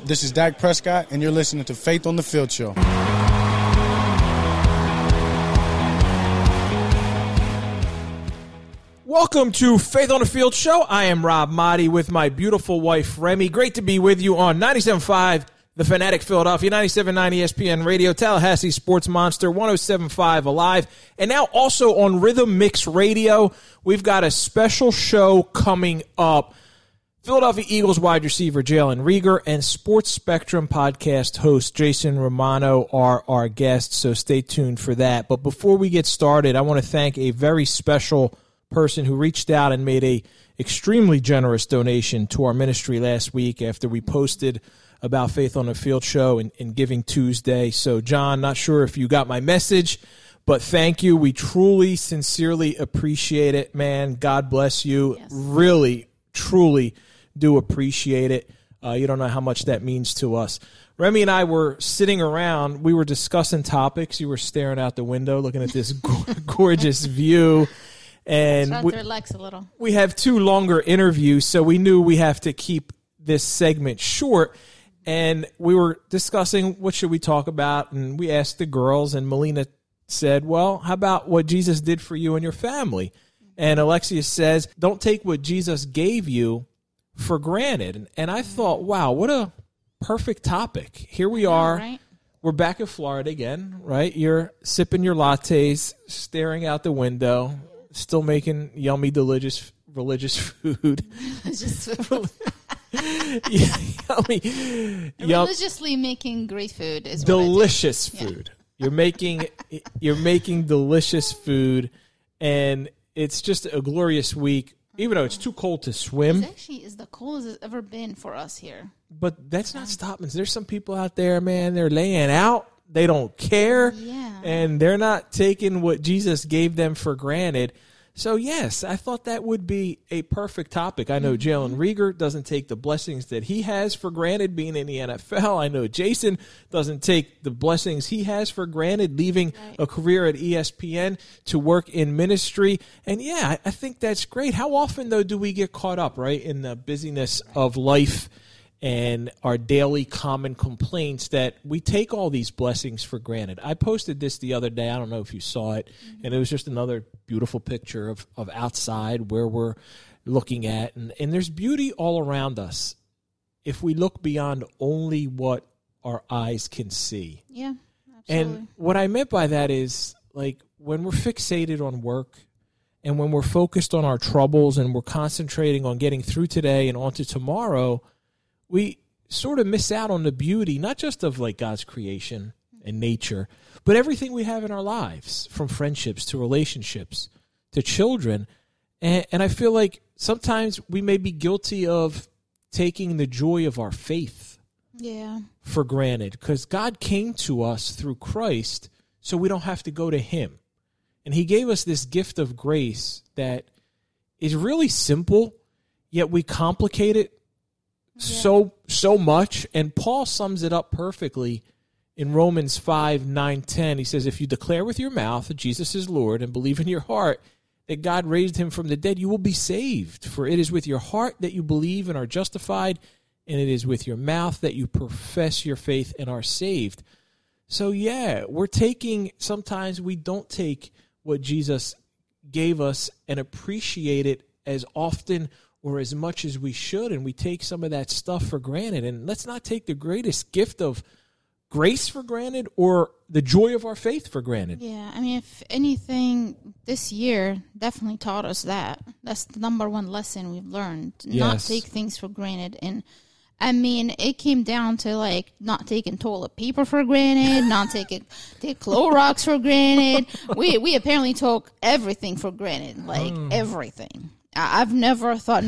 This is Dak Prescott, and you're listening to Faith on the Field Show. Welcome to Faith on the Field Show. I am Rob Motti with my beautiful wife, Remy. Great to be with you on 97.5, The Fanatic Philadelphia, 97.9 ESPN Radio, Tallahassee Sports Monster, 107.5 Alive, and now also on Rhythm Mix Radio. We've got a special show coming up. Philadelphia Eagles wide receiver Jalen Reagor and Sports Spectrum podcast host Jason Romano are our guests, so stay tuned for that. But before we get started, I want to thank a very special person who reached out and made a extremely generous donation to our ministry last week after we posted about Faith on the Field Show and Giving Tuesday. So, John, not sure if you got my message, but thank you. We truly, sincerely appreciate it, man. God bless you. Yes. Really, truly do appreciate it. You don't know how much that means to us. Remy and I were sitting around. We were discussing topics. You were staring out the window looking at this gorgeous view. And trying to relax a little. We have two longer interviews, so we knew we have to keep this segment short. And we were discussing what should we talk about, and we asked the girls, and Melina said, well, how about what Jesus did for you and your family? And Alexia says, don't take what Jesus gave you for granted. And I thought, wow, what a perfect topic. Here we are. Right? We're back in Florida again, right? You're sipping your lattes, staring out the window, still making yummy, delicious, religious food. Religiously making great food is delicious food. Yeah. You're making delicious food, and it's just a glorious week. Even though it's too cold to swim. It actually is the coldest it's ever been for us here. But that's not stopping. There's some people out there, man, they're laying out. They don't care. Yeah. And they're not taking what Jesus gave them for granted. So, yes, I thought that would be a perfect topic. I know Jalen Reagor doesn't take the blessings that he has for granted being in the NFL. I know Jason doesn't take the blessings he has for granted leaving a career at ESPN to work in ministry. And, yeah, I think that's great. How often, though, do we get caught up, right, in the busyness of life and our daily common complaints that we take all these blessings for granted? I posted this the other day. I don't know if you saw it, and it was just another beautiful picture of outside where we're looking at. And there's beauty all around us if we look beyond only what our eyes can see. Yeah, absolutely. And what I meant by that is, like, when we're fixated on work and when we're focused on our troubles and we're concentrating on getting through today and on to tomorrow, we sort of miss out on the beauty, not just of like God's creation and nature, but everything we have in our lives, from friendships to relationships to children. And I feel like sometimes we may be guilty of taking the joy of our faith for granted, because God came to us through Christ so we don't have to go to him. And he gave us this gift of grace that is really simple, yet we complicate it so much. And Paul sums it up perfectly in Romans 5:9-10. He says, if you declare with your mouth that Jesus is Lord and believe in your heart that God raised him from the dead, you will be saved. For it is with your heart that you believe and are justified, and it is with your mouth that you profess your faith and are saved. So yeah, sometimes we don't take what Jesus gave us and appreciate it as often or as much as we should, and we take some of that stuff for granted. And let's not take the greatest gift of grace for granted or the joy of our faith for granted. Yeah, I mean, if anything, this year definitely taught us that. That's the number one lesson we've learned. Yes. Not take things for granted. And I mean, it came down to like not taking toilet paper for granted, not take Clorox for granted. We apparently took everything for granted, like everything. I've never thought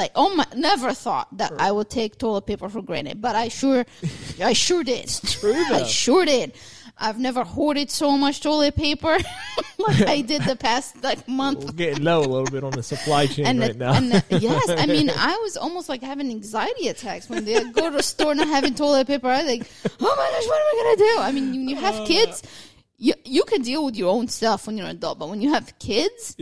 never thought that I would take toilet paper for granted, but I sure did. True, I sure did. I've never hoarded so much toilet paper like I did the past month. We're getting low a little bit on the supply chain right now. Yes, I mean, I was almost like having anxiety attacks when they go to the store not having toilet paper. I was like, oh my gosh, what am I gonna do? I mean, when you have kids, you can deal with your own stuff when you're an adult, but when you have kids,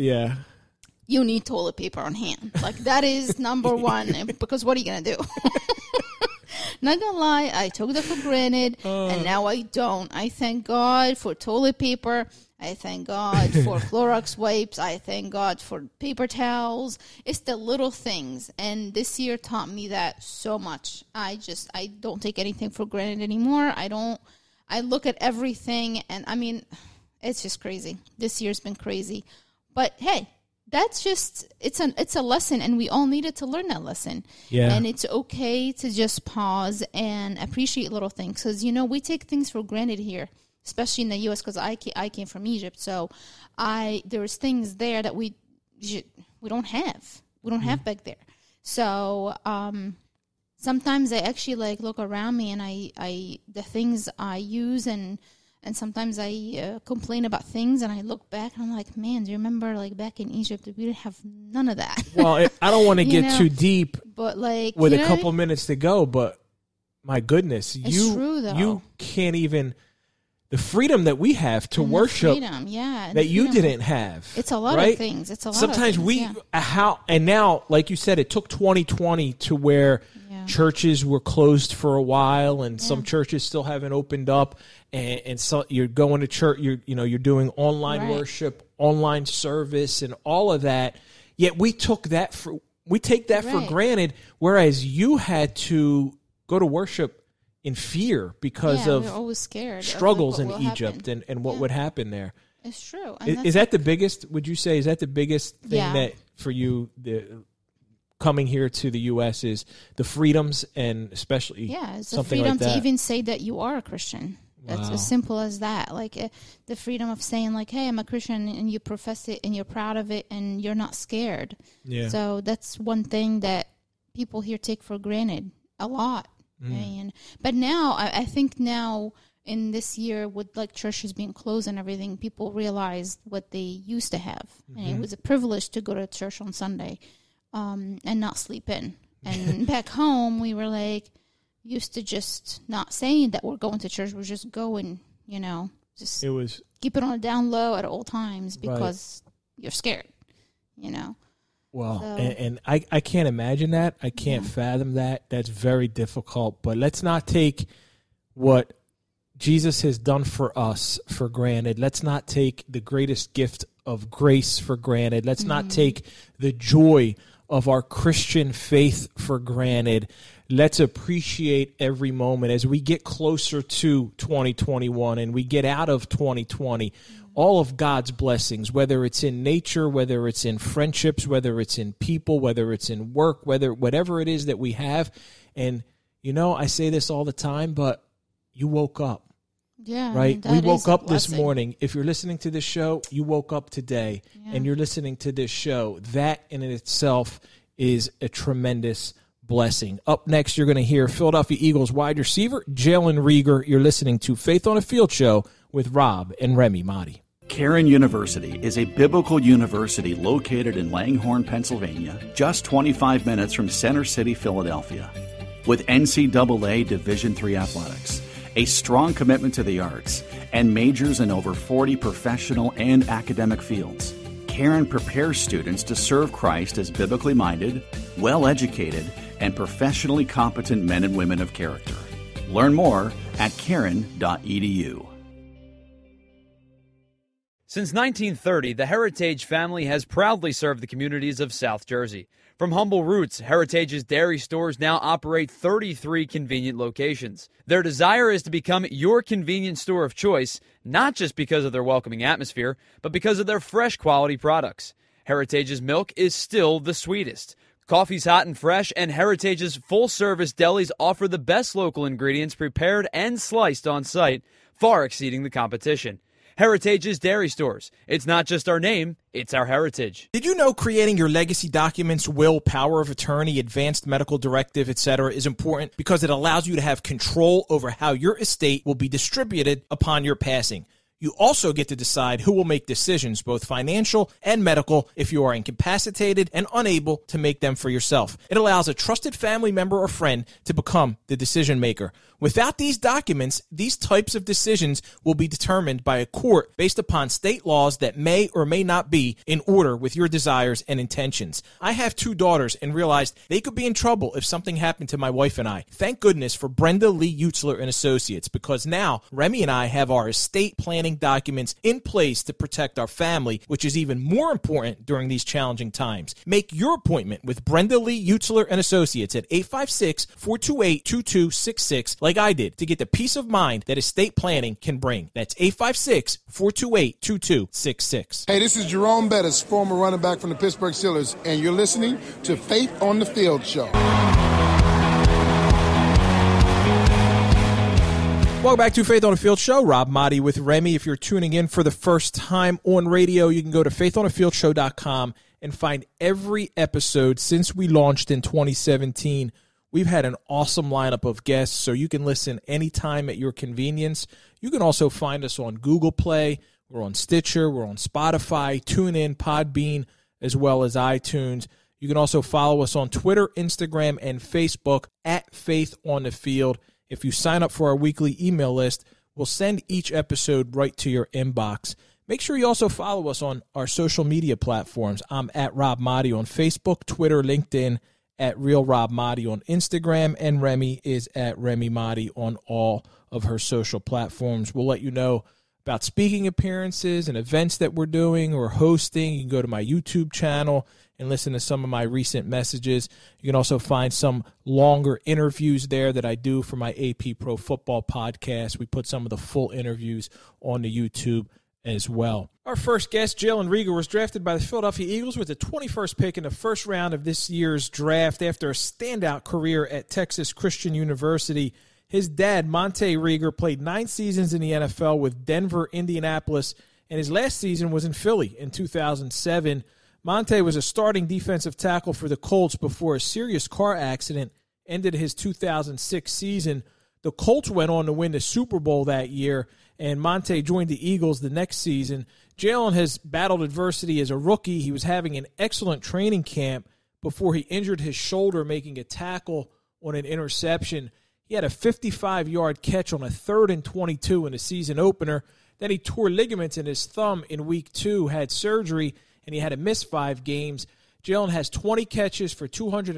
you need toilet paper on hand. Like, that is number one, because what are you going to do? Not gonna lie, I took that for granted, and now I don't. I thank God for toilet paper. I thank God for Clorox wipes. I thank God for paper towels. It's the little things. And this year taught me that so much. I don't take anything for granted anymore. I look at everything, and I mean, it's just crazy. This year's been crazy. But hey, that's just, it's a lesson, and we all needed to learn that lesson. Yeah. And it's okay to just pause and appreciate little things. Because, we take things for granted here, especially in the U.S., because I came from Egypt. So there's things there that we don't have. We don't have back there. So sometimes I actually look around me, and the things I use, and sometimes I complain about things, and I look back and I'm like, man, do you remember back in Egypt we didn't have none of that? Well, I don't want to get too deep, but with a couple minutes to go, but my goodness, it's true, though. You can't even, the freedom that we have to worship that you didn't have. It's a lot of things. It's a lot Sometimes of things. And now, like you said, it took 2020 to where churches were closed for a while, and some churches still haven't opened up, and so you're going to church, you're doing online worship, online service, and all of that. Yet we take that for granted, whereas you had to go to worship in fear because of we're always scared struggles of in Egypt and what would happen there. It's true. Is that the biggest? Would you say is that the biggest thing that for you coming here to the U.S. is the freedoms, and especially it's the something freedom like that? to even say that you are a Christian. That's as simple as that. The freedom of saying hey, I'm a Christian, and you profess it, and you're proud of it, and you're not scared. Yeah. So that's one thing that people here take for granted a lot. But now, I think now in this year with churches being closed and everything, people realized what they used to have. And it was a privilege to go to church on Sunday and not sleep in. And back home, we were used to just not saying that we're going to church. We're just going, just keep it on a down low at all times because you're scared, Well, so. and I can't imagine that. I can't fathom that. That's very difficult. But let's not take what Jesus has done for us for granted. Let's not take the greatest gift of grace for granted. Let's not take the joy of our Christian faith for granted. Let's appreciate every moment as we get closer to 2021 and we get out of 2020. All of God's blessings, whether it's in nature, whether it's in friendships, whether it's in people, whether it's in work, whatever it is that we have. And, I say this all the time, but you woke up. Yeah. Right? We woke up this morning. If you're listening to this show, you woke up today and you're listening to this show. That in itself is a tremendous blessing. Up next, you're going to hear Philadelphia Eagles wide receiver Jalen Reagor. You're listening to Faith on a Field Show with Rob and Remy Mahdi. Cairn University is a biblical university located in Langhorne, Pennsylvania, just 25 minutes from Center City, Philadelphia. With NCAA Division III athletics, a strong commitment to the arts, and majors in over 40 professional and academic fields, Cairn prepares students to serve Christ as biblically minded, well-educated, and professionally competent men and women of character. Learn more at cairn.edu. Since 1930, the Heritage family has proudly served the communities of South Jersey. From humble roots, Heritage's dairy stores now operate 33 convenient locations. Their desire is to become your convenience store of choice, not just because of their welcoming atmosphere, but because of their fresh quality products. Heritage's milk is still the sweetest. Coffee's hot and fresh, and Heritage's full-service delis offer the best local ingredients prepared and sliced on site, far exceeding the competition. Heritage's Dairy Stores. It's not just our name, it's our heritage. Did you know creating your legacy documents, will, power of attorney, advanced medical directive, etc. is important because it allows you to have control over how your estate will be distributed upon your passing? You also get to decide who will make decisions, both financial and medical, if you are incapacitated and unable to make them for yourself. It allows a trusted family member or friend to become the decision maker. Without these documents, these types of decisions will be determined by a court based upon state laws that may or may not be in order with your desires and intentions. I have 2 daughters and realized they could be in trouble if something happened to my wife and I. Thank goodness for Brenda Lee Utzler and Associates, because now Remy and I have our estate planning documents in place to protect our family, which is even more important during these challenging times. Make your appointment with Brenda Lee Utzler and Associates at 856-428-2266 like I did, to get the peace of mind that estate planning can bring. That's 856-428-2266. Hey, this is Jerome Bettis, former running back from the Pittsburgh Steelers, and you're listening to Faith on the Field Show. Welcome back to Faith on the Field Show. Rob Motti with Remy. If you're tuning in for the first time on radio, you can go to faithonthefieldshow.com and find every episode since we launched in 2017. We've had an awesome lineup of guests, so you can listen anytime at your convenience. You can also find us on Google Play. We're on Stitcher. We're on Spotify, TuneIn, Podbean, as well as iTunes. You can also follow us on Twitter, Instagram, and Facebook at Faith on the Field. If you sign up for our weekly email list, we'll send each episode right to your inbox. Make sure you also follow us on our social media platforms. I'm at Rob Motti on Facebook, Twitter, LinkedIn, at Real Rob Motti on Instagram, and Remy is at Remy Motti on all of her social platforms. We'll let you know about speaking appearances and events that we're doing or hosting. You can go to my YouTube channel and listen to some of my recent messages. You can also find some longer interviews there that I do for my AP Pro Football podcast. We put some of the full interviews on the YouTube as well. Our first guest, Jalen Reagor, was drafted by the Philadelphia Eagles with the 21st pick in the first round of this year's draft after a standout career at Texas Christian University. His dad, Monte Reagor, played 9 seasons in the NFL with Denver, Indianapolis, and his last season was in Philly in 2007. Monte was a starting defensive tackle for the Colts before a serious car accident ended his 2006 season. The Colts went on to win the Super Bowl that year, and Monte joined the Eagles the next season. Jalen has battled adversity as a rookie. He was having an excellent training camp before he injured his shoulder making a tackle on an interception. He had a 55-yard catch on a 3rd and 22 in the season opener. Then he tore ligaments in his thumb in week 2, had surgery, and he had to miss 5 games. Jalen has 20 catches for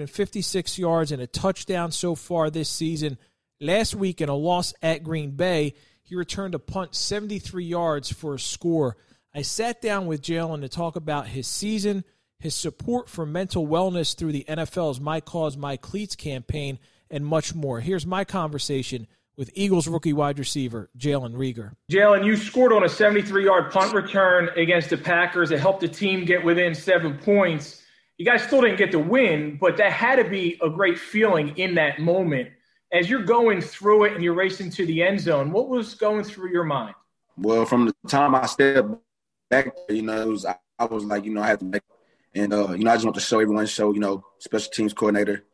256 yards and a touchdown so far this season. Last week in a loss at Green Bay, he returned a punt 73 yards for a score. I sat down with Jalen to talk about his season, his support for mental wellness through the NFL's My Cause, My Cleats campaign, and much more. Here's my conversation with Eagles rookie wide receiver Jalen Reagor. Jalen, you scored on a 73-yard punt return against the Packers. It helped the team get within 7 points. You guys still didn't get the win, but that had to be a great feeling in that moment. As you're going through it and you're racing to the end zone, what was going through your mind? Well, from the time I stepped back, I was like, I had to make – and, I just want to show everyone, special teams coordinator,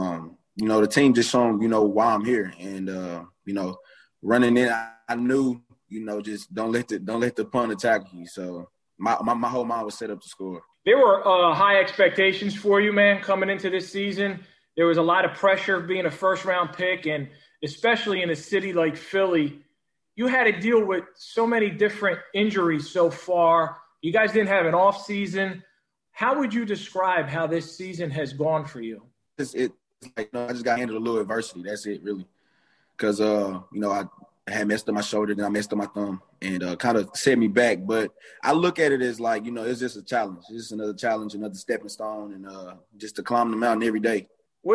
the team just showing, why I'm here. And, running in, I knew, just don't let the punt attack you. So my whole mind was set up to score. There were high expectations for you, man, coming into this season. There was a lot of pressure being a first-round pick, and especially in a city like Philly, you had to deal with so many different injuries so far. You guys didn't have an off season. How would you describe how this season has gone for you? It's like, I just got handled a little adversity. That's it, really. Because, I had messed up my shoulder, then I messed up my thumb, and kind of set me back. But I look at it as like, it's just a challenge. It's just another challenge, another stepping stone, and just to climb the mountain every day. What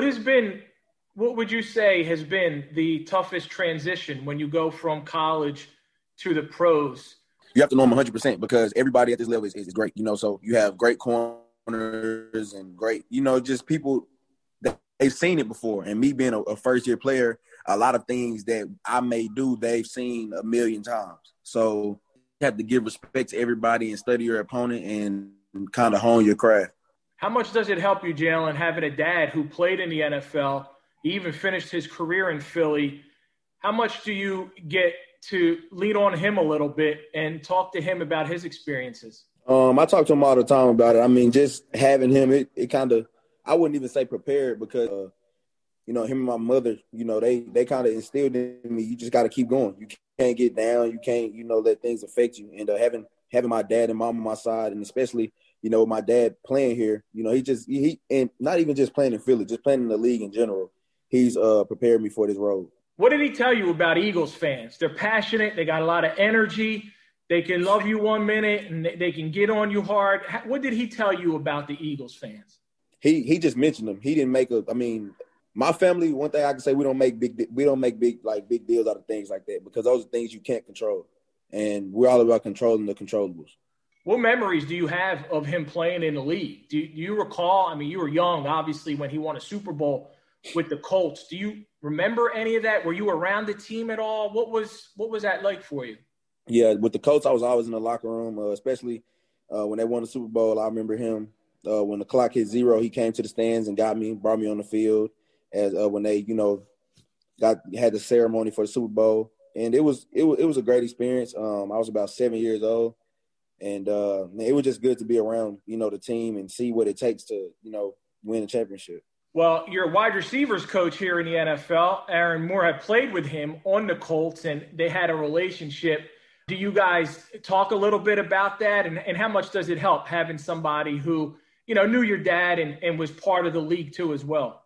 would you say has been the toughest transition when you go from college to the pros? You have to know them 100% because everybody at this level is great, so you have great corners and great, just people that they've seen it before. And me being a first-year player, a lot of things that I may do, they've seen a million times. So you have to give respect to everybody and study your opponent and kind of hone your craft. How much does it help you, Jalen, having a dad who played in the NFL? He even finished his career in Philly. How much do you get to lean on him a little bit and talk to him about his experiences? I talk to him all the time about it. I mean, just having him, it kind of, I wouldn't even say prepared because, him and my mother, they kind of instilled in me, you just got to keep going. You can't get down. You can't, let things affect you. And having my dad and mom on my side, and especially, my dad playing here, he and not even just playing in Philly, just playing in the league in general, he's prepared me for this role. What did he tell you about Eagles fans? They're passionate. They got a lot of energy. They can love you 1 minute and they can get on you hard. What did he tell you about the Eagles fans? He just mentioned them. He didn't make my family, one thing I can say, we don't make big deals out of things like that because those are things you can't control. And we're all about controlling the controllables. What memories do you have of him playing in the league? Do you recall? You were young, obviously, when he won a Super Bowl with the Colts. Do you remember any of that? Were you around the team at all? What was that like for you? Yeah, with the Colts, I was always in the locker room, especially when they won the Super Bowl. I remember him when the clock hit 0, he came to the stands and brought me on the field as when they, had the ceremony for the Super Bowl. And it was a great experience. I was about 7 years old, and it was just good to be around, the team and see what it takes to, win a championship. Well, you're a wide receivers coach here in the NFL. Aaron Moore had played with him on the Colts, and they had a relationship. Do you guys talk a little bit about that, and how much does it help having somebody who, knew your dad and was part of the league too as well?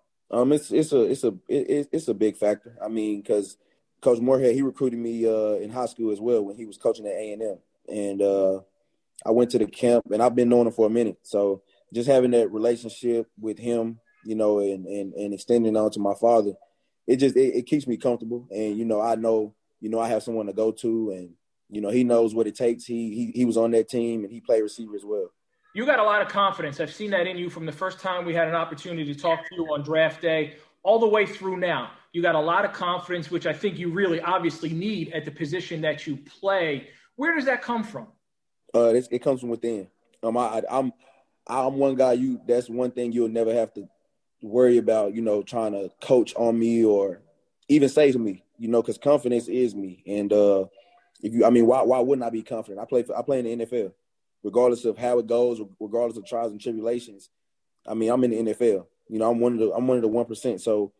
It's a big factor. Because Coach Moorhead, he recruited me in high school as well when he was coaching at A&M, and I went to the camp, and I've been knowing him for a minute. So just having that relationship with him, and extending on to my father, it keeps me comfortable, and I know I have someone to go to, and he knows what it takes. He was on that team, and he played receiver as well. You got a lot of confidence. I've seen that in you from the first time we had an opportunity to talk to you on draft day all the way through now. You got a lot of confidence, which I think you really obviously need at the position that you play. Where does that come from? It comes from within. I'm one guy. That's one thing you'll never have to worry about. Trying to coach on me or even say to me. Because confidence is me. And why wouldn't I be confident? I play in the NFL, regardless of how it goes, regardless of trials and tribulations. I'm in the NFL. I'm one of the 1%. So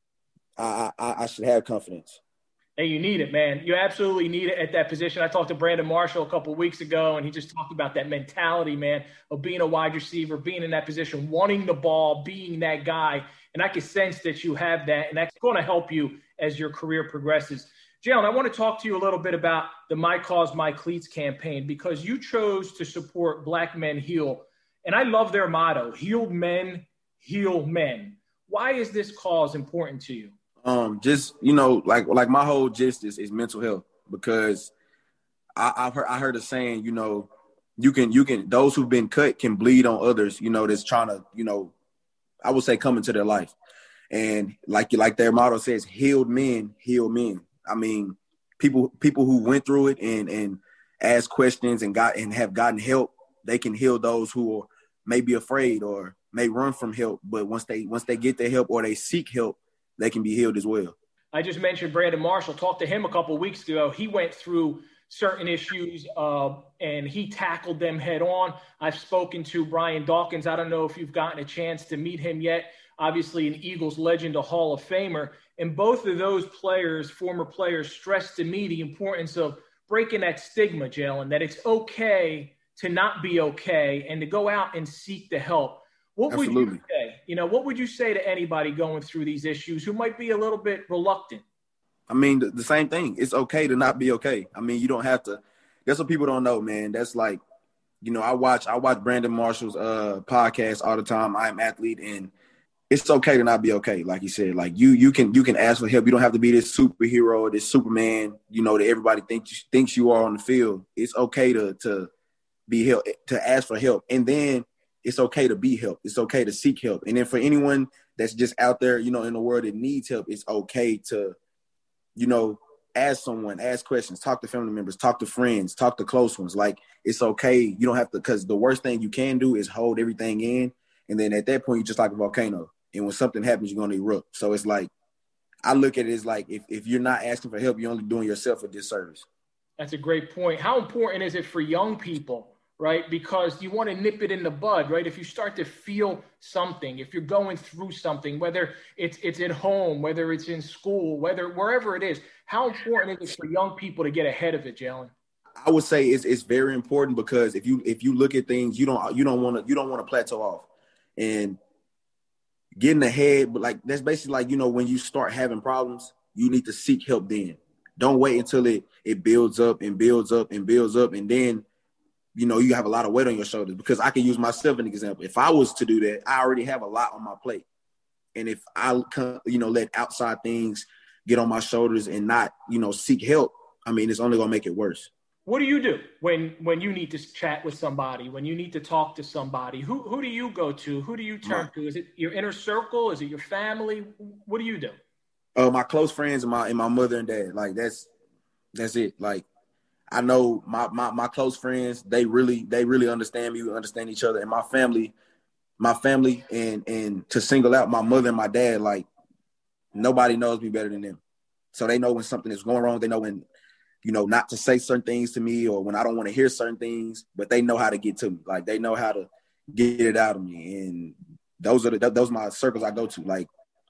I should have confidence. And you need it, man. You absolutely need it at that position. I talked to Brandon Marshall a couple of weeks ago, and he just talked about that mentality, man, of being a wide receiver, being in that position, wanting the ball, being that guy. And I can sense that you have that, and that's going to help you as your career progresses. Jalen, I want to talk to you a little bit about the My Cause, My Cleats campaign, because you chose to support Black Men Heal. And I love their motto, healed men, heal men. Why is this cause important to you? Like my whole gist is mental health, because I heard a saying, you can those who've been cut can bleed on others, that's trying to, I would say come into their life. And like their motto says, healed men, heal men. People who went through it and asked questions and have gotten help, they can heal those who may be afraid or may run from help. But once they get the help or they seek help, they can be healed as well. I just mentioned Brandon Marshall. Talked to him a couple of weeks ago. He went through certain issues and he tackled them head on. I've spoken to Brian Dawkins. I don't know if you've gotten a chance to meet him yet. Obviously an Eagles legend, a Hall of Famer. And both of those players, former players, stressed to me the importance of breaking that stigma, Jalen, that it's okay to not be okay and to go out and seek the help. What would you say? What would you say to anybody going through these issues who might be a little bit reluctant? The same thing. It's okay to not be okay. You don't have to. That's what people don't know, man. That's like, I watch Brandon Marshall's podcast all the time. I Am Athlete, and it's okay to not be okay. Like he said, like you can ask for help. You don't have to be this superhero or this Superman, that everybody thinks you are on the field. It's okay to be help, to ask for help, and then it's okay to be helped. It's okay to seek help. And then for anyone that's just out there, in the world that needs help, it's okay to, ask someone, ask questions, talk to family members, talk to friends, talk to close ones. Like, it's okay. You don't have to, because the worst thing you can do is hold everything in. And then at that point, you're just like a volcano. And when something happens, you're going to erupt. So it's like, I look at it as like if you're not asking for help, you're only doing yourself a disservice. That's a great point. How important is it for young people, right? Because you want to nip it in the bud, right? If you start to feel something, if you're going through something, whether it's at home, whether it's in school, wherever it is, how important is it for young people to get ahead of it, Jalen? I would say it's very important because if you look at things, you don't want to plateau off and getting ahead. But like that's basically like, when you start having problems, you need to seek help then. Don't wait until it builds up and builds up and builds up. And then, you have a lot of weight on your shoulders, because I can use myself as an example. If I was to do that, I already have a lot on my plate. And if I, let outside things get on my shoulders and not, seek help, I mean, it's only going to make it worse. What do you do when you need to chat with somebody, when you need to talk to somebody? Who do you go to? Who do you turn to? Is it your inner circle? Is it your family? What do you do? My close friends and my mother and dad. Like that's it. Like I know my close friends, they really understand me. We understand each other. And my family and to single out my mother and my dad, like nobody knows me better than them. So they know when something is going wrong. They know when, not to say certain things to me or when I don't want to hear certain things, but they know how to get to me. Like they know how to get it out of me. And those are my circles I go to. Like,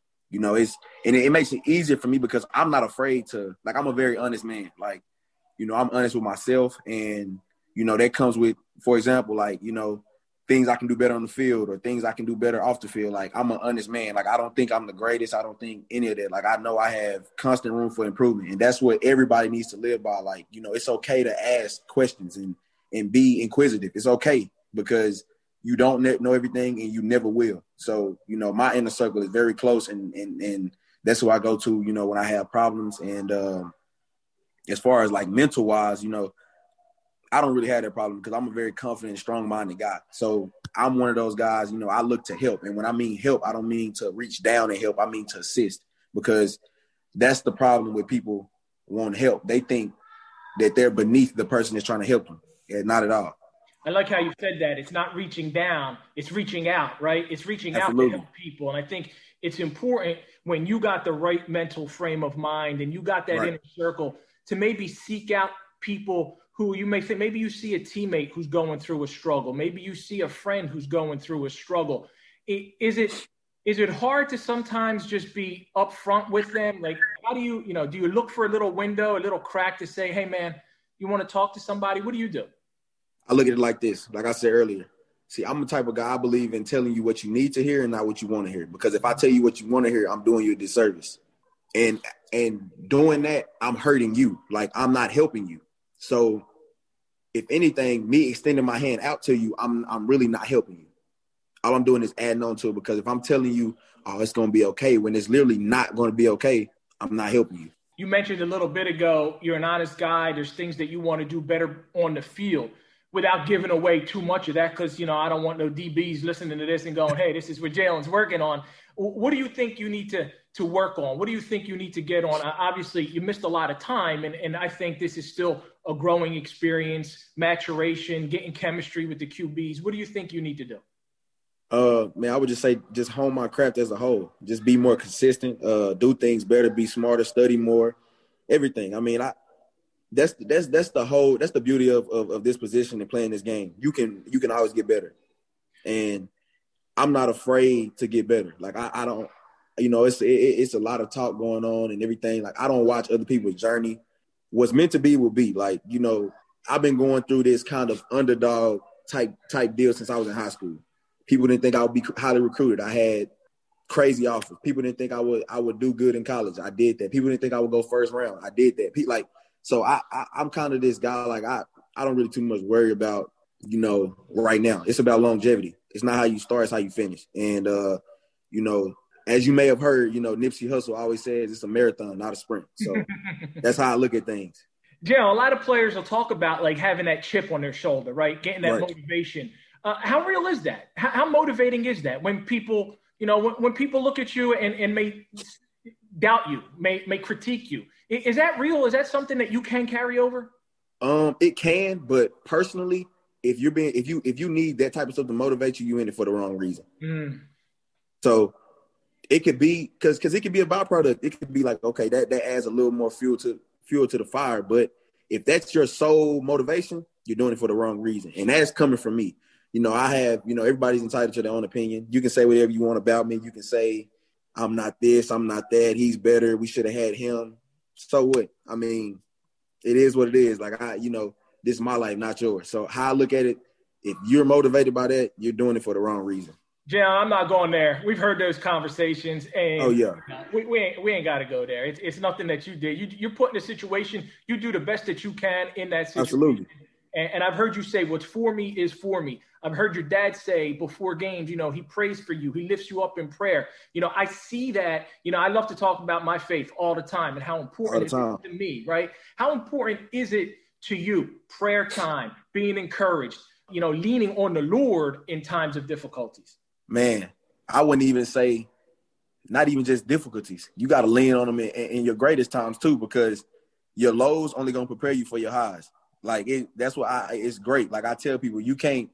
it makes it easier for me because I'm not afraid to, like, I'm a very honest man. Like, I'm honest with myself, and, that comes with, for example, like, things I can do better on the field or things I can do better off the field. Like, I'm an honest man. Like, I don't think I'm the greatest. I don't think any of that. Like, I know I have constant room for improvement, and that's what everybody needs to live by. Like, it's okay to ask questions and be inquisitive. It's okay because you don't know everything and you never will. So, my inner circle is very close, and that's who I go to, when I have problems. And as far as like mental wise, I don't really have that problem because I'm a very confident, strong-minded guy. So I'm one of those guys, I look to help. And when I mean help, I don't mean to reach down and help. I mean to assist, because that's the problem with people wanting help. They think that they're beneath the person that's trying to help them. Yeah, not at all. I like how you said that. It's not reaching down. It's reaching out, right? It's reaching Absolutely. out to help people. And I think it's important when you got the right mental frame of mind and you got that inner circle to maybe seek out people who you may think, maybe you see a teammate who's going through a struggle. Maybe you see a friend who's going through a struggle. Is it hard to sometimes just be upfront with them? Like, how do you look for a little window, a little crack to say, hey, man, you want to talk to somebody? What do you do? I look at it like this. Like I said earlier, see, I'm the type of guy, I believe in telling you what you need to hear and not what you want to hear. Because if I tell you what you want to hear, I'm doing you a disservice. And doing that, I'm hurting you. Like, I'm not helping you. So if anything, me extending my hand out to you, I'm really not helping you. All I'm doing is adding on to it, because if I'm telling you, oh, it's going to be okay, when it's literally not going to be okay, I'm not helping you. You mentioned a little bit ago, you're an honest guy. There's things that you want to do better on the field without giving away too much of that, because, I don't want no DBs listening to this and going, hey, this is what Jalen's working on. What do you think you need to work on? What do you think you need to get on? Obviously, you missed a lot of time, and I think this is still a growing experience, maturation, getting chemistry with the QBs. What do you think you need to do? Man, I would just say just hone my craft as a whole. Just be more consistent, do things better, be smarter, study more, everything. I mean, that's the beauty of this position and playing this game. You can always get better. And I'm not afraid to get better. Like I don't, it's a lot of talk going on and everything. Like, I don't watch other people's journey. What's meant to be will be. Like, I've been going through this kind of underdog type deal since I was in high school. People didn't think I would be highly recruited. I had crazy offers. People didn't think I would do good in college. I did that. People didn't think I would go first round. I did that. So I'm kind of this guy. Like, I don't really too much worry about, right now. It's about longevity. It's not how you start, it's how you finish. And, as you may have heard, Nipsey Hussle always says it's a marathon, not a sprint. So that's how I look at things. Jalen, a lot of players will talk about like having that chip on their shoulder, right? Getting that motivation. How real is that? How motivating is that when people, when people look at you and may doubt you, may critique you? Is that real? Is that something that you can carry over? It can, but personally, if you need that type of stuff to motivate you, you're in it for the wrong reason. So it could be because it could be a byproduct. It could be like, okay, that adds a little more fuel to the fire. But if that's your sole motivation, you're doing it for the wrong reason. And that's coming from me. I have, everybody's entitled to their own opinion. You can say whatever you want about me. You can say I'm not this, I'm not that. He's better. We should have had him. So what? I mean, it is what it is. Like, this is my life, not yours. So how I look at it, if you're motivated by that, you're doing it for the wrong reason. Jalen, I'm not going there. We've heard those conversations, and oh yeah, we ain't got to go there. It's nothing that you did. You're put in a situation. You do the best that you can in that situation. Absolutely. And I've heard you say, "What's for me is for me." I've heard your dad say before games, he prays for you. He lifts you up in prayer. I see that. I love to talk about my faith all the time and how important it is to me, right? How important is it to you? Prayer time, being encouraged, leaning on the Lord in times of difficulties. Man, I wouldn't even say not even just difficulties. You got to lean on them in your greatest times too, because your lows only going to prepare you for your highs. Like that's what it's great. Like I tell people, you can't,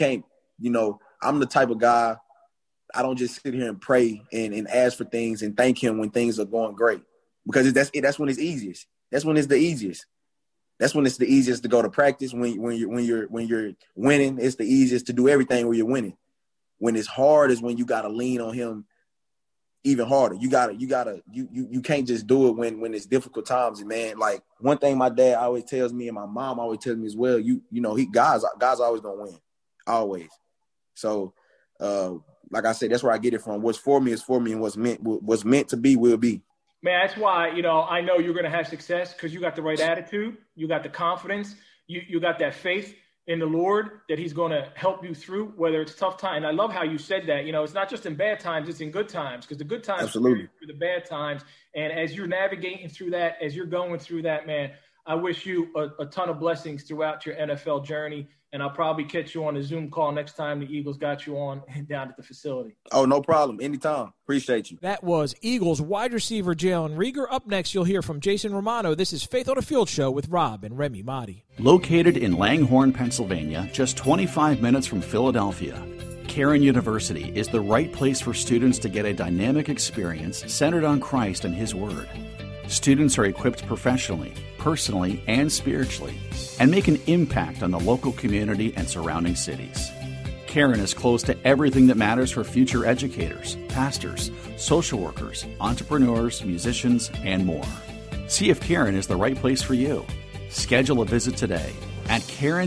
I'm the type of guy, I don't just sit here and pray and ask for things and thank him when things are going great, because that's when it's easiest. That's when it's the easiest. That's when it's the easiest to go to practice. When you're winning, it's the easiest to do everything when you're winning. When it's hard is when you got to lean on him even harder. You can't just do it when it's difficult times. And man, like one thing my dad always tells me and my mom always tells me as well, God's always going to win. Always. So, like I said, that's where I get it from. What's for me is for me, and what's meant to be will be. Man, that's why, I know you're going to have success because you got the right attitude. You got the confidence. You got that faith in the Lord that he's going to help you through, whether it's tough time. And I love how you said that, it's not just in bad times, it's in good times, because the good times Absolutely. For the bad times. And as you're navigating through that, as you're going through that, man, I wish you a ton of blessings throughout your NFL journey. And I'll probably catch you on a Zoom call next time the Eagles got you on down at the facility. Oh, no problem. Anytime. Appreciate you. That was Eagles wide receiver Jalen Reagor. Up next, you'll hear from Jason Romano. This is Faith on the Field Show with Rob and Remy Mahdi. Located in Langhorne, Pennsylvania, just 25 minutes from Philadelphia, Cairn University is the right place for students to get a dynamic experience centered on Christ and His Word. Students are equipped professionally, personally, and spiritually, and make an impact on the local community and surrounding cities. Cairn is close to everything that matters for future educators, pastors, social workers, entrepreneurs, musicians, and more. See if Cairn is the right place for you. Schedule a visit today at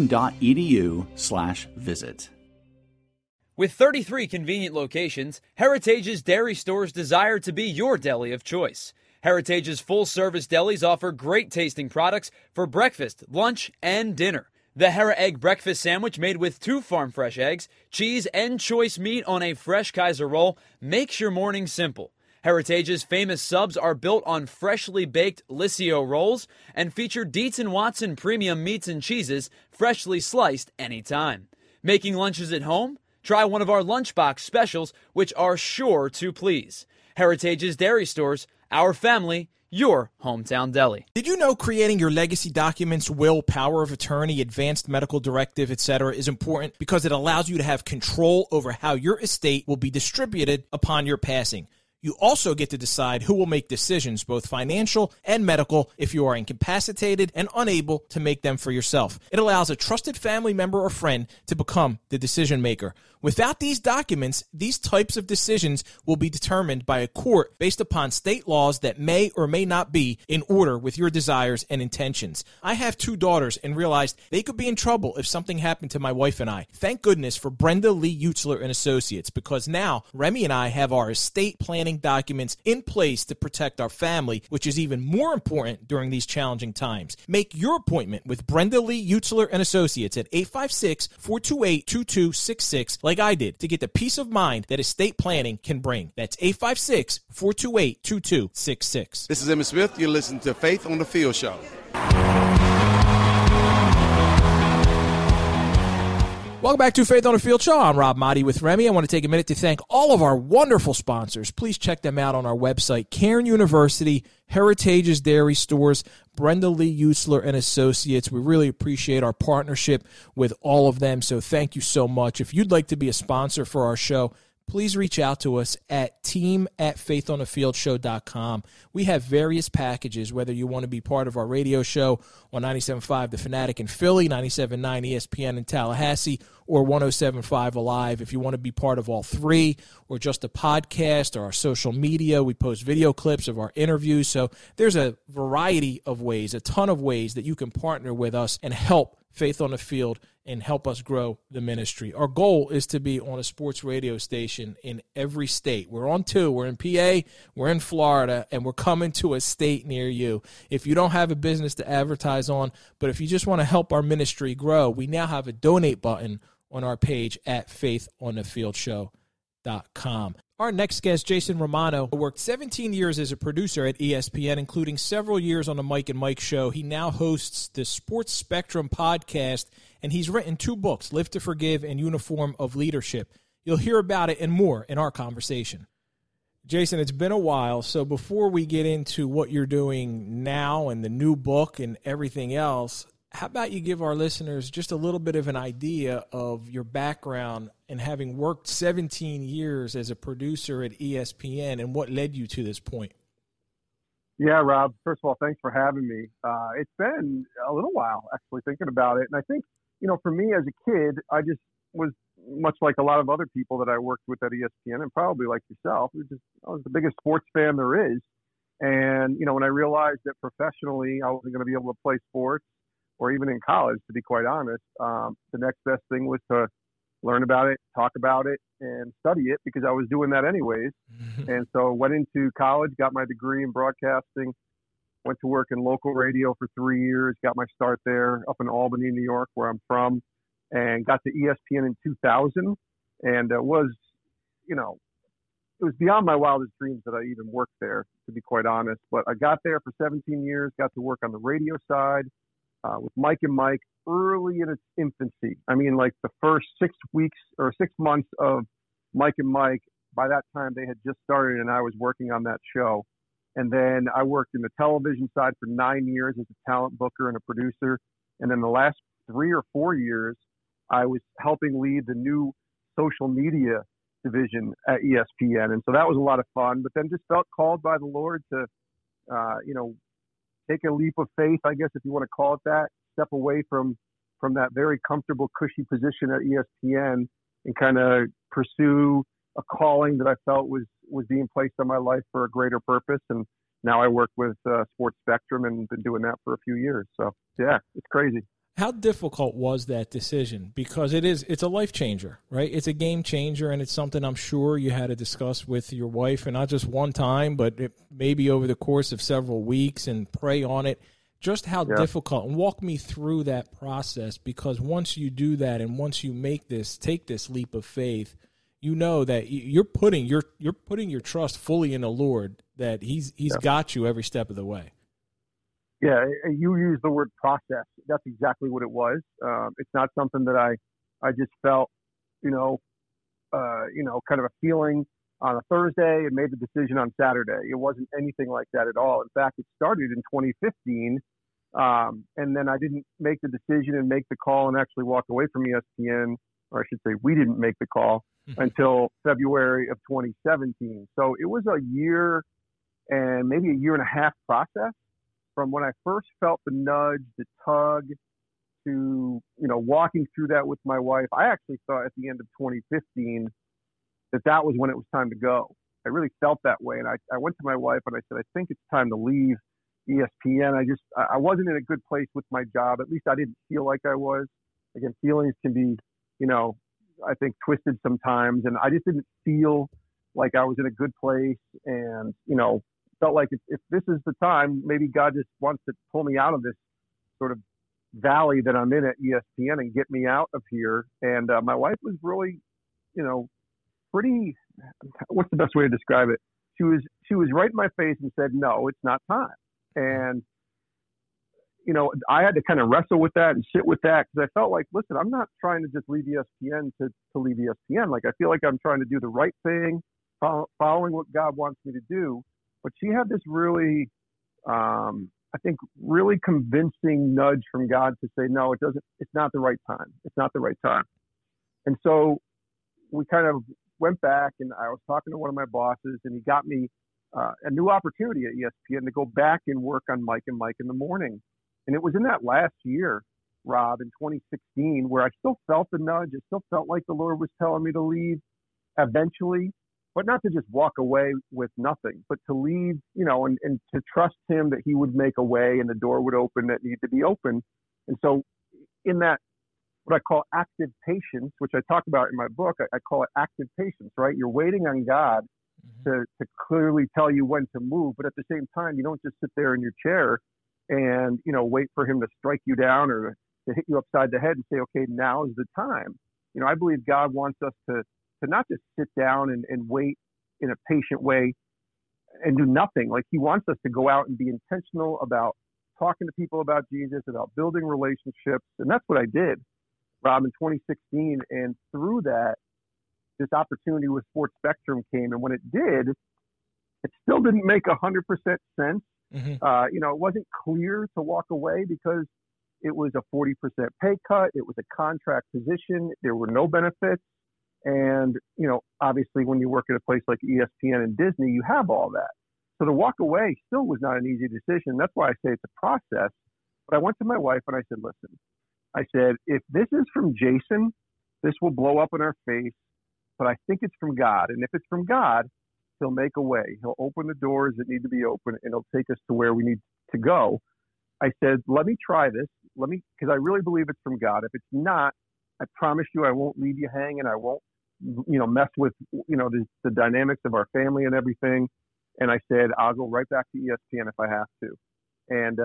cairn.edu/visit. With 33 convenient locations, Heritage's Dairy Stores desire to be your deli of choice. Heritage's full-service delis offer great-tasting products for breakfast, lunch, and dinner. The Hera Egg Breakfast Sandwich made with 2 farm-fresh eggs, cheese, and choice meat on a fresh Kaiser roll makes your morning simple. Heritage's famous subs are built on freshly baked Liscio rolls and feature Dietz & Watson premium meats and cheeses freshly sliced anytime. Making lunches at home? Try one of our lunchbox specials, which are sure to please. Heritage's Dairy Stores, our family, your hometown deli. Did you know creating your legacy documents, will, power of attorney, advanced medical directive, etc. is important because it allows you to have control over how your estate will be distributed upon your passing. You also get to decide who will make decisions, both financial and medical, if you are incapacitated and unable to make them for yourself. It allows a trusted family member or friend to become the decision maker. Without these documents, these types of decisions will be determined by a court based upon state laws that may or may not be in order with your desires and intentions. I have 2 daughters and realized they could be in trouble if something happened to my wife and I. Thank goodness for Brenda Lee Utzler and Associates, because now Remy and I have our estate planning documents in place to protect our family, which is even more important during these challenging times. Make your appointment with Brenda Lee Utzler and Associates at 856-428-2266 like I did, to get the peace of mind that estate planning can bring. That's 856-428-2266. This is Emmitt Smith. You're listening to Faith on the Field Show. Welcome back to Faith on the Field Show. I'm Rob Mahdi with Remy. I want to take a minute to thank all of our wonderful sponsors. Please check them out on our website, Cairn University, Heritage's Dairy Stores, Brenda Lee Utzler and Associates. We really appreciate our partnership with all of them, so thank you so much. If you'd like to be a sponsor for our show, please reach out to us at team@faithonthefieldShow.com. We have various packages, whether you want to be part of our radio show on 97.5 The Fanatic in Philly, 97.9 ESPN in Tallahassee, or 107.5 Alive. If you want to be part of all three, or just a podcast or our social media, we post video clips of our interviews. So there's a variety of ways, a ton of ways that you can partner with us and help Faith on the Field and help us grow the ministry. Our goal is to be on a sports radio station in every state. We're on 2. We're in PA, we're in Florida, and we're coming to a state near you. If you don't have a business to advertise on, but if you just want to help our ministry grow, we now have a donate button on our page at faithonthefieldShow.com. Our next guest, Jason Romano, worked 17 years as a producer at ESPN, including several years on the Mike and Mike Show. He now hosts the Sports Spectrum podcast, and he's written 2 books, Live to Forgive and Uniform of Leadership. You'll hear about it and more in our conversation. Jason, it's been a while, so before we get into what you're doing now and the new book and everything else, how about you give our listeners just a little bit of an idea of your background and having worked 17 years as a producer at ESPN and what led you to this point? Yeah, Rob, first of all, thanks for having me. It's been a little while, actually, thinking about it. And I think, for me as a kid, I just was much like a lot of other people that I worked with at ESPN, and probably like yourself. I was the biggest sports fan there is. And, when I realized that professionally I wasn't going to be able to play sports, or even in college, to be quite honest, the next best thing was to learn about it, talk about it, and study it, because I was doing that anyways. And so went into college, got my degree in broadcasting, went to work in local radio for 3 years, got my start there up in Albany, New York, where I'm from, and got to ESPN in 2000. And it was beyond my wildest dreams that I even worked there, to be quite honest. But I got there for 17 years, got to work on the radio side, with Mike and Mike early in its infancy. I mean, like the first 6 weeks or 6 months of Mike and Mike, by that time they had just started and I was working on that show. And then I worked in the television side for 9 years as a talent booker and a producer. And then the last 3 or 4 years, I was helping lead the new social media division at ESPN. And so that was a lot of fun, but then just felt called by the Lord to, take a leap of faith, I guess, if you want to call it that, step away from that very comfortable, cushy position at ESPN and kind of pursue a calling that I felt was being placed on my life for a greater purpose. And now I work with Sports Spectrum and been doing that for a few years. So, yeah, it's crazy. How difficult was that decision? Because it's a life changer, right? It's a game changer, and it's something I'm sure you had to discuss with your wife, and not just one time, but maybe over the course of several weeks, and pray on it. Just how difficult, and walk me through that process, because once you do that and once you take this leap of faith, you know that you're putting your trust fully in the Lord, that He's got you every step of the way. Yeah, you use the word process. That's exactly what it was. It's not something that I just felt, kind of a feeling on a Thursday and made the decision on Saturday. It wasn't anything like that at all. In fact, it started in 2015, and then I didn't make the decision and make the call and actually walk away from ESPN, or I should say we didn't make the call until February of 2017. So it was a year and maybe a year and a half process. From when I first felt the nudge, the tug, to, walking through that with my wife. I actually thought at the end of 2015 that was when it was time to go. I really felt that way. And I went to my wife and I said, I think it's time to leave ESPN. I wasn't in a good place with my job. At least I didn't feel like I was. Again, feelings can be, I think twisted sometimes. And I just didn't feel like I was in a good place. And, felt like if this is the time, maybe God just wants to pull me out of this sort of valley that I'm in at ESPN and get me out of here. And my wife was really, pretty, what's the best way to describe it? She was right in my face and said, no, it's not time. And, I had to kind of wrestle with that and sit with that, because I felt like, listen, I'm not trying to just leave ESPN to leave ESPN. Like, I feel like I'm trying to do the right thing, following what God wants me to do. But she had this really, I think, really convincing nudge from God to say, no, it's not the right time. It's not the right time. And so we kind of went back and I was talking to one of my bosses, and he got me a new opportunity at ESPN to go back and work on Mike and Mike in the Morning. And it was in that last year, Rob, in 2016, where I still felt the nudge. I still felt like the Lord was telling me to leave eventually, but not to just walk away with nothing, but to leave, and to trust him that he would make a way and the door would open that needed to be open. And so in that, what I call active patience, which I talk about in my book, I call it active patience, right? You're waiting on God to clearly tell you when to move, but at the same time, you don't just sit there in your chair and, wait for him to strike you down or to hit you upside the head and say, okay, now is the time. I believe God wants us to not just sit down and wait in a patient way and do nothing. Like, he wants us to go out and be intentional about talking to people about Jesus, about building relationships. And that's what I did, Rob, in 2016. And through that, this opportunity with Sports Spectrum came. And when it did, it still didn't make 100% sense. Mm-hmm. It wasn't clear to walk away because it was a 40% pay cut. It was a contract position. There were no benefits. And, obviously when you work at a place like ESPN and Disney, you have all that. So to walk away still was not an easy decision. That's why I say it's a process. But I went to my wife and I said, listen, I said, if this is from Jason, this will blow up in our face, but I think it's from God. And if it's from God, he'll make a way. He'll open the doors that need to be open, and he'll take us to where we need to go. I said, let me try this. Because I really believe it's from God. If it's not, I promise you I won't leave you hanging. I won't, mess with, the dynamics of our family and everything. And I said, I'll go right back to ESPN if I have to. And,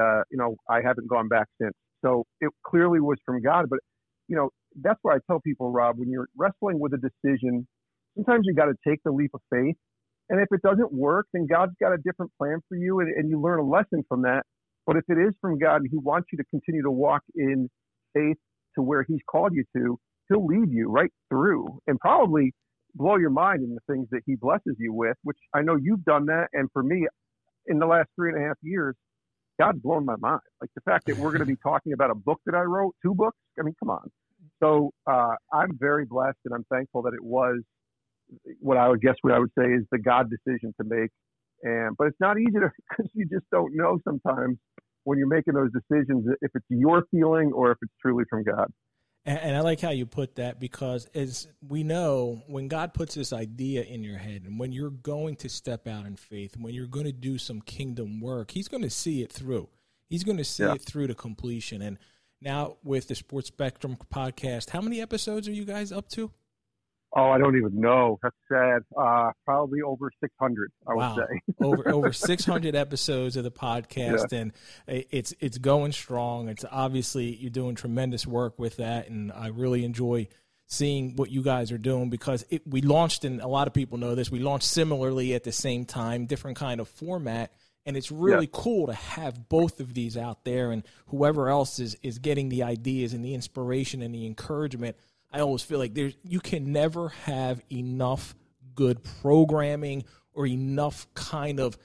I haven't gone back since. So it clearly was from God. But, that's why I tell people, Rob, when you're wrestling with a decision, sometimes you got to take the leap of faith. And if it doesn't work, then God's got a different plan for you. And you learn a lesson from that. But if it is from God and he wants you to continue to walk in faith to where he's called you to, he'll lead you right through and probably blow your mind in the things that he blesses you with, which I know you've done that. And for me, in the last 3.5 years, God's blown my mind. Like the fact that we're going to be talking about a book that I wrote, 2 books. I mean, come on. So I'm very blessed, and I'm thankful that it was what I would say is the God decision to make. But it's not easy because you just don't know sometimes when you're making those decisions if it's your feeling or if it's truly from God. And I like how you put that, because as we know, when God puts this idea in your head and when you're going to step out in faith, when you're going to do some kingdom work, he's going to see it through. He's going to see it through to completion. And now with the Sports Spectrum podcast, how many episodes are you guys up to? Oh, I don't even know. That's sad. Probably over 600, I would say. over 600 episodes of the podcast, and it's going strong. It's obviously you're doing tremendous work with that, and I really enjoy seeing what you guys are doing, because we launched, and a lot of people know this, we launched similarly at the same time, different kind of format, and it's really cool to have both of these out there, and whoever else is getting the ideas and the inspiration and the encouragement. I always feel like you can never have enough good programming or enough kind of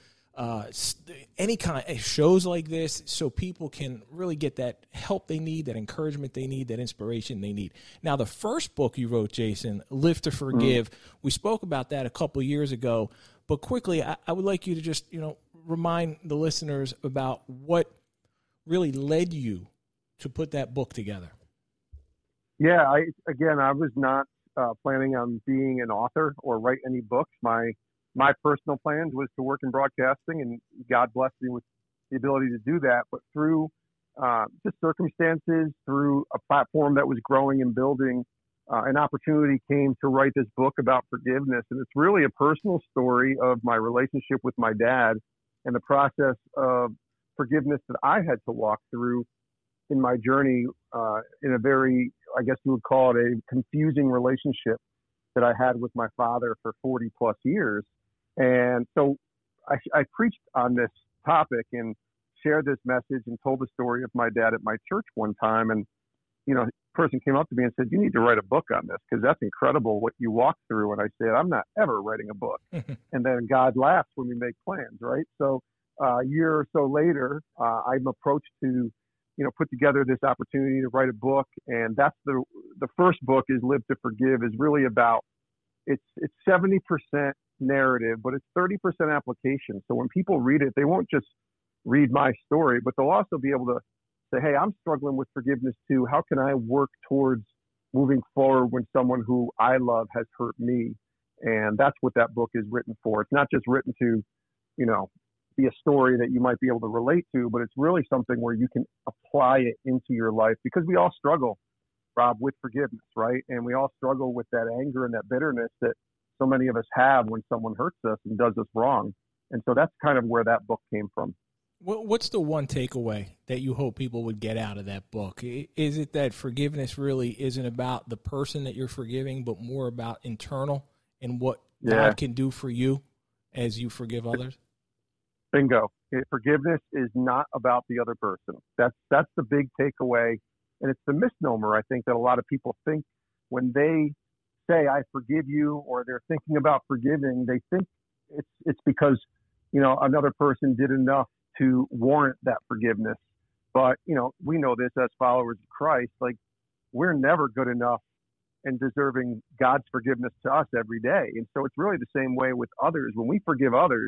any kind of shows like this so people can really get that help they need, that encouragement they need, that inspiration they need. Now, the first book you wrote, Jason, Live to Forgive, we spoke about that a couple of years ago, but quickly, I would like you to just, remind the listeners about what really led you to put that book together. Yeah, I was not planning on being an author or write any books. My personal plans was to work in broadcasting, and God blessed me with the ability to do that. But through just circumstances, through a platform that was growing and building, an opportunity came to write this book about forgiveness. And it's really a personal story of my relationship with my dad and the process of forgiveness that I had to walk through in my journey in a very, I guess you would call it, a confusing relationship that I had with my father for 40 plus years. And so I preached on this topic and shared this message and told the story of my dad at my church one time. And, a person came up to me and said, you need to write a book on this, because that's incredible what you walked through. And I said, I'm not ever writing a book. And then God laughs when we make plans, right? So a year or so later, I'm approached to put together this opportunity to write a book. And that's the first book is Live to Forgive, is really about it's 70% narrative, but it's 30% application. So when people read it, they won't just read my story, but they'll also be able to say, hey, I'm struggling with forgiveness too. How can I work towards moving forward when someone who I love has hurt me? And that's what that book is written for. It's not just written to, be a story that you might be able to relate to, but it's really something where you can apply it into your life, because we all struggle, Rob, with forgiveness, right? And we all struggle with that anger and that bitterness that so many of us have when someone hurts us and does us wrong. And so that's kind of where that book came from. What's the one takeaway that you hope people would get out of that book? Is it that forgiveness really isn't about the person that you're forgiving, but more about internal and what God can do for you as you forgive others? Bingo. Forgiveness is not about the other person. That's the big takeaway. And it's the misnomer, I think, that a lot of people think when they say, I forgive you, or they're thinking about forgiving, they think it's because, another person did enough to warrant that forgiveness. But, we know this as followers of Christ, like we're never good enough and deserving God's forgiveness to us every day. And so it's really the same way with others. When we forgive others,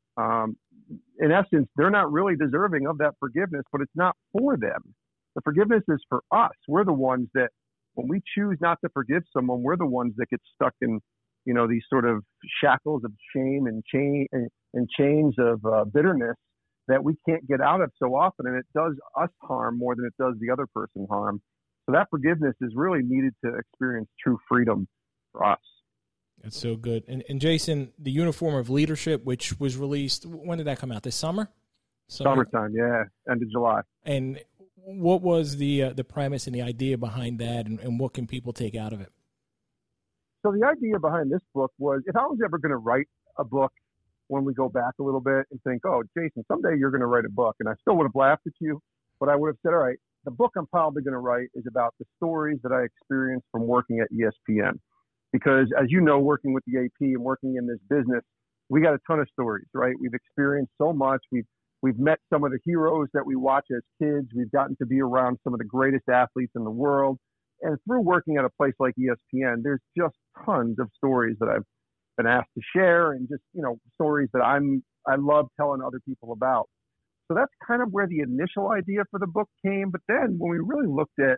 in essence, they're not really deserving of that forgiveness, but it's not for them. The forgiveness is for us. We're the ones that, when we choose not to forgive someone, we're the ones that get stuck in, these sort of shackles of shame and chains of bitterness that we can't get out of so often. And it does us harm more than it does the other person harm. So that forgiveness is really needed to experience true freedom for us. That's so good. And Jason, the Uniform of Leadership, which was released, when did that come out? This summer? Summertime, yeah, end of July. And what was the premise and the idea behind that, and what can people take out of it? So the idea behind this book was, if I was ever going to write a book, when we go back a little bit and think, oh, Jason, someday you're going to write a book, and I still would have laughed at you, but I would have said, all right, the book I'm probably going to write is about the stories that I experienced from working at ESPN. Because as you know, working with the AP and working in this business, we got a ton of stories, right? We've experienced so much. We've met some of the heroes that we watch as kids. We've gotten to be around some of the greatest athletes in the world. And through working at a place like ESPN, there's just tons of stories that I've been asked to share, and just, stories that I love telling other people about. So that's kind of where the initial idea for the book came. But then when we really looked at,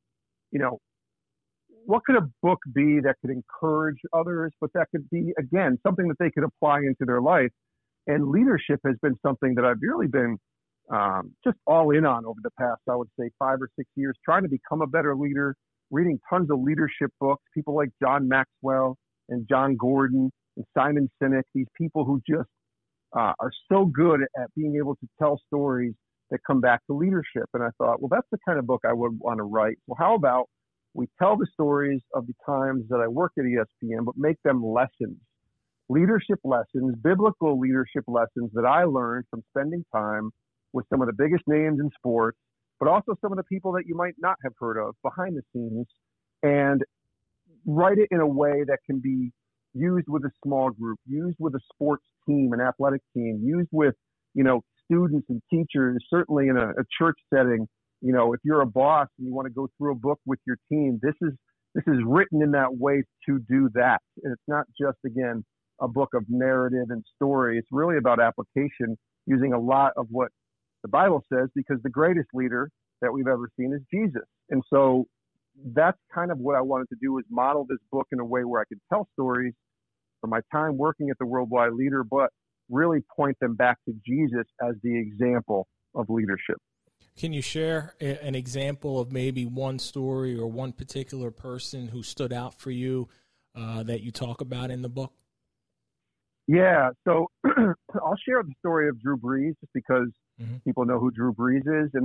what could a book be that could encourage others, but that could be, again, something that they could apply into their life? And leadership has been something that I've really been just all in on over the past, I would say, 5 or 6 years, trying to become a better leader, reading tons of leadership books, people like John Maxwell and John Gordon and Simon Sinek, these people who just are so good at being able to tell stories that come back to leadership. And I thought, well, that's the kind of book I would want to write. Well, how about we tell the stories of the times that I worked at ESPN, but make them lessons, leadership lessons, biblical leadership lessons that I learned from spending time with some of the biggest names in sports, but also some of the people that you might not have heard of behind the scenes, and write it in a way that can be used with a small group, used with a sports team, an athletic team, used with, students and teachers, certainly in a church setting. If you're a boss and you want to go through a book with your team, this is written in that way to do that. And it's not just, again, a book of narrative and story. It's really about application, using a lot of what the Bible says, because the greatest leader that we've ever seen is Jesus. And so that's kind of what I wanted to do, is model this book in a way where I could tell stories from my time working at the Worldwide Leader, but really point them back to Jesus as the example of leadership. Can you share an example of maybe one story or one particular person who stood out for you that you talk about in the book? Yeah, so I'll share the story of Drew Brees, just because people know who Drew Brees is. And,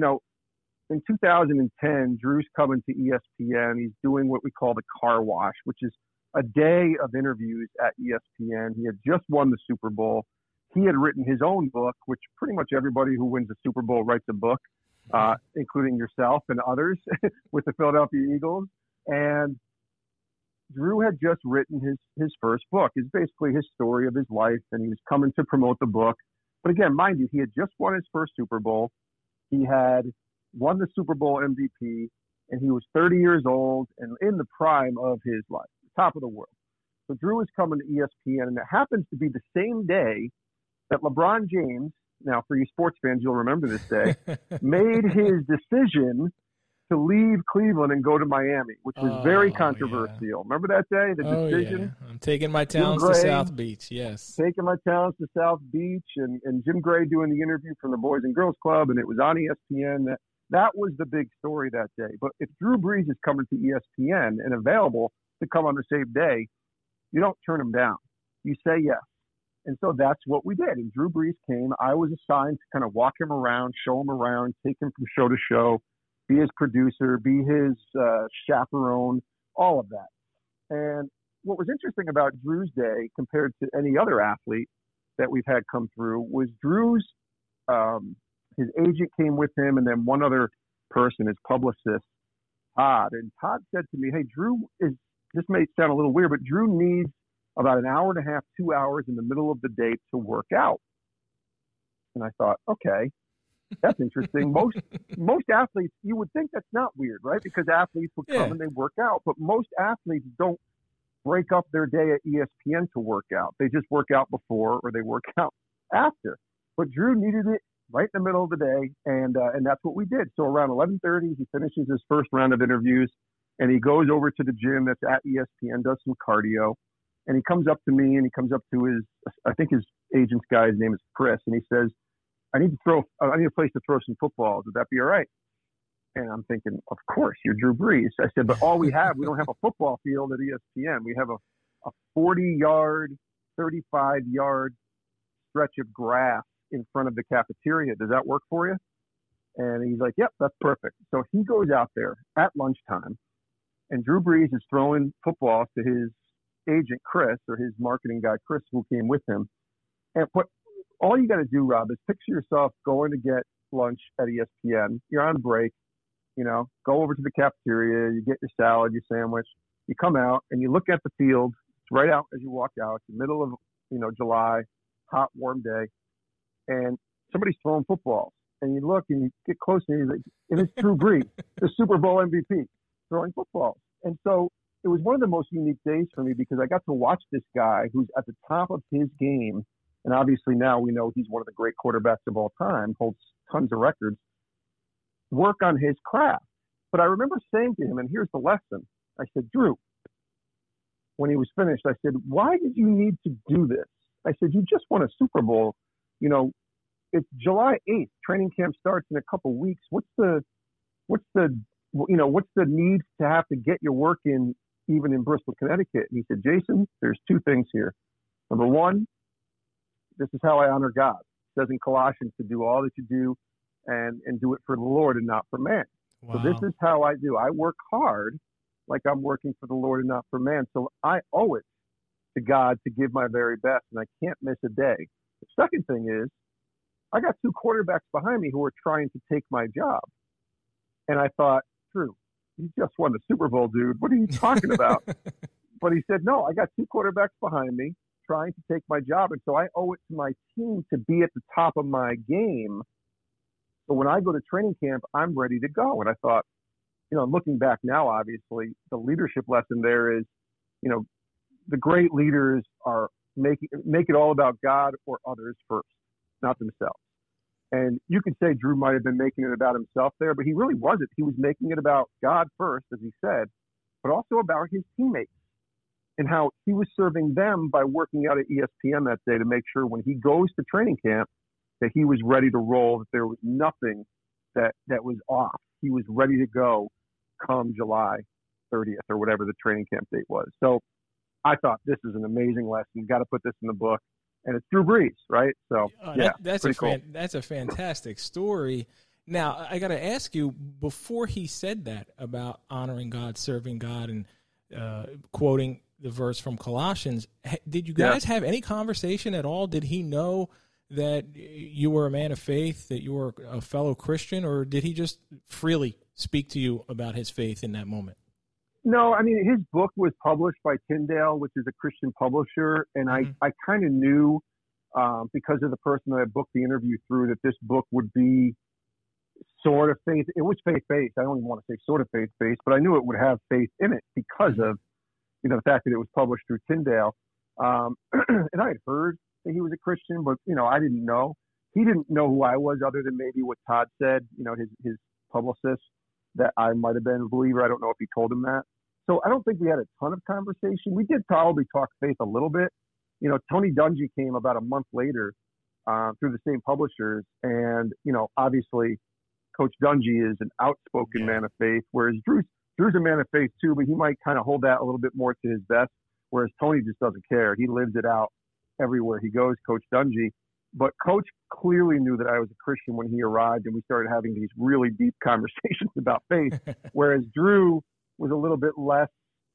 in 2010, Drew's coming to ESPN. He's doing what we call the car wash, which is a day of interviews at ESPN. He had just won the Super Bowl. He had written his own book, which pretty much everybody who wins the Super Bowl writes a book, including yourself and others with the Philadelphia Eagles. And Drew had just written his first book. It's basically his story of his life, and he was coming to promote the book. But again, mind you, he had just won his first Super Bowl. He had won the Super Bowl MVP, and he was 30 years old and in the prime of his life, top of the world. So Drew was coming to ESPN, and it happens to be the same day that LeBron James, now for you sports fans, you'll remember this day, made his decision to leave Cleveland and go to Miami, which was very controversial. Yeah. Remember that day, the decision? Yeah. I'm taking my talents to South Beach, yes. Taking my talents to South Beach, and Jim Gray doing the interview from the Boys and Girls Club, and it was on ESPN. That was the big story that day. But if Drew Brees is coming to ESPN and available to come on the same day, you don't turn him down. You say yes. And so that's what we did. And Drew Brees came. I was assigned to kind of walk him around, show him around, take him from show to show, be his producer, be his chaperone, all of that. And what was interesting about Drew's day compared to any other athlete that we've had come through was Drew's, his agent came with him, and then one other person, his publicist, Todd. And Todd said to me, hey, this may sound a little weird, but Drew needs about an hour and a half, 2 hours in the middle of the day to work out. And I thought, okay. That's interesting. Most athletes, you would think that's not weird, right? Because athletes would come and they work out, but most athletes don't break up their day at ESPN to work out. They just work out before or they work out after. But Drew needed it right in the middle of the day, and that's what we did. So around 11:30, he finishes his first round of interviews, and he goes over to the gym that's at ESPN, does some cardio, and he comes up to me, and he comes up to I think his agent's guy's name is Chris, and he says, I need a place to throw some footballs. Would that be all right? And I'm thinking, of course, you're Drew Brees. I said, but we don't have a football field at ESPN. We have a 40-yard, 35-yard stretch of grass in front of the cafeteria. Does that work for you? And he's like, yep, that's perfect. So he goes out there at lunchtime, and Drew Brees is throwing footballs to his agent, Chris, or his marketing guy, Chris, who came with him. And all you got to do, Rob, is picture yourself going to get lunch at ESPN. You're on break, go over to the cafeteria, you get your salad, your sandwich, you come out and you look at the field. It's right out as you walk out. It's the middle of, July, hot, warm day, and somebody's throwing footballs. And you look and you get close and it's Drew Brees, the Super Bowl MVP, throwing footballs. And so it was one of the most unique days for me because I got to watch this guy who's at the top of his game. And obviously now we know he's one of the great quarterbacks of all time, holds tons of records, work on his craft. But I remember saying to him, and here's the lesson. I said, Drew, when he was finished, I said, why did you need to do this? I said, you just won a Super Bowl. It's July 8th. Training camp starts in a couple weeks. What's the need to have to get your work in even in Bristol, Connecticut? And he said, Jason, there's two things here. Number one, this is how I honor God. It says in Colossians to do all that you do and do it for the Lord and not for man. Wow. So this is how I do. I work hard like I'm working for the Lord and not for man. So I owe it to God to give my very best, and I can't miss a day. The second thing is I got two quarterbacks behind me who are trying to take my job. And I thought, Drew, you just won the Super Bowl, dude. What are you talking about? But he said, no, I got two quarterbacks behind me trying to take my job. And so I owe it to my team to be at the top of my game. So when I go to training camp, I'm ready to go. And I thought, looking back now, obviously, the leadership lesson there is, the great leaders are make it all about God or others first, not themselves. And you could say Drew might have been making it about himself there, but he really wasn't. He was making it about God first, as he said, but also about his teammates and how he was serving them by working out at ESPN that day to make sure when he goes to training camp that he was ready to roll, that there was nothing that was off. He was ready to go come July 30th or whatever the training camp date was. So I thought this is an amazing lesson. Got to put this in the book. And it's Drew Brees, right? So, that's cool. That's a fantastic story. Now, I got to ask you, before he said that about honoring God, serving God, and quoting the verse from Colossians, did you guys have any conversation at all? Did he know that you were a man of faith, that you were a fellow Christian, or did he just freely speak to you about his faith in that moment? No, I mean, his book was published by Tyndale, which is a Christian publisher, and I kind of knew because of the person that I booked the interview through that this book would be sort of faith. It was faith-based. I don't even want to say sort of faith-based, but I knew it would have faith in it because of the fact that it was published through Tyndale. And I had heard that he was a Christian, but, I didn't know. He didn't know who I was other than maybe what Todd said, his publicist, that I might have been a believer. I don't know if he told him that. So I don't think we had a ton of conversation. We did probably talk faith a little bit. Tony Dungy came about a month later through the same publishers. And, obviously Coach Dungy is an outspoken man of faith, whereas Drew's a man of faith too, but he might kind of hold that a little bit more to his vest, whereas Tony just doesn't care. He lives it out everywhere he goes, Coach Dungy. But Coach clearly knew that I was a Christian when he arrived, and we started having these really deep conversations about faith, whereas Drew was a little bit less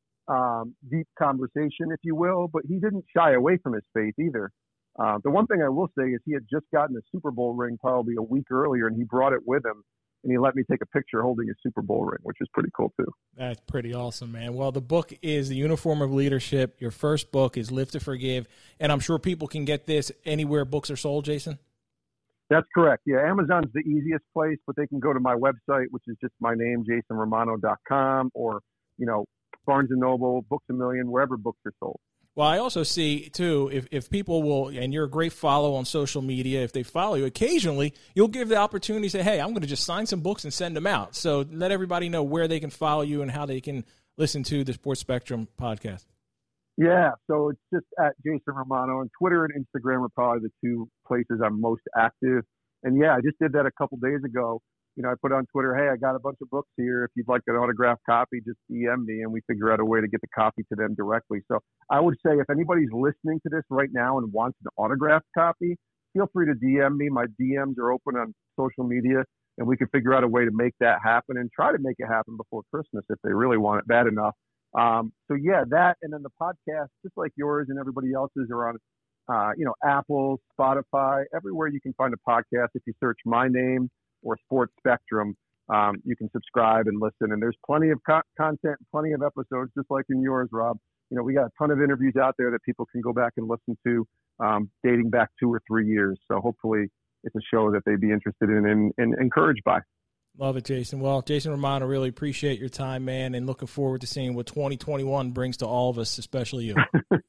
deep conversation, if you will, but he didn't shy away from his faith either. The one thing I will say is he had just gotten a Super Bowl ring probably a week earlier, and he brought it with him, and he let me take a picture holding his Super Bowl ring, which is pretty cool too. That's pretty awesome, man. Well, the book is The Uniform of Leadership. Your first book is Live to Forgive, and I'm sure people can get this anywhere books are sold, Jason? That's correct. Yeah, Amazon's the easiest place, but they can go to my website, which is just my name, jasonromano.com, or, Barnes & Noble, Books A Million, wherever books are sold. Well, I also see, too, if people will, and you're a great follow on social media, if they follow you, occasionally you'll give the opportunity to say, hey, I'm going to just sign some books and send them out. So let everybody know where they can follow you and how they can listen to the Sports Spectrum podcast. Yeah, so it's just at Jason Romano, and Twitter and Instagram are probably the two places I'm most active. And yeah, I just did that a couple days ago. I put on Twitter, hey, I got a bunch of books here. If you'd like an autographed copy, just DM me, and we figure out a way to get the copy to them directly. So I would say if anybody's listening to this right now and wants an autographed copy, feel free to DM me. My DMs are open on social media, and we can figure out a way to make that happen and try to make it happen before Christmas if they really want it bad enough. So yeah, that, and then the podcast, just like yours and everybody else's, are on, Apple, Spotify, everywhere you can find a podcast. If you search my name or Sports Spectrum, you can subscribe and listen. And there's plenty of content, plenty of episodes, just like in yours, Rob. We got a ton of interviews out there that people can go back and listen to, dating back 2 or 3 years. So hopefully it's a show that they'd be interested in and encouraged by. Love it, Jason. Well, Jason Romano, really appreciate your time, man, and looking forward to seeing what 2021 brings to all of us, especially you.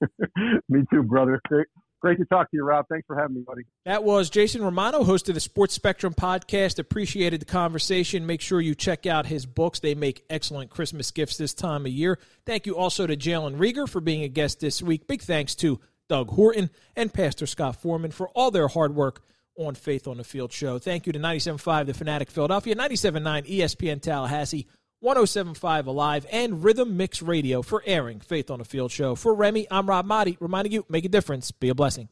Me too, brother. Great to talk to you, Rob. Thanks for having me, buddy. That was Jason Romano, host of the Sports Spectrum podcast. Appreciated the conversation. Make sure you check out his books. They make excellent Christmas gifts this time of year. Thank you also to Jalen Rieger for being a guest this week. Big thanks to Doug Horton and Pastor Scott Foreman for all their hard work on Faith on the Field show. Thank you to 97.5 The Fanatic Philadelphia, 97.9 ESPN Tallahassee, 107.5 Alive, and Rhythm Mix Radio for airing Faith on the Field show. For Remy, I'm Rob Motti, reminding you, make a difference, be a blessing.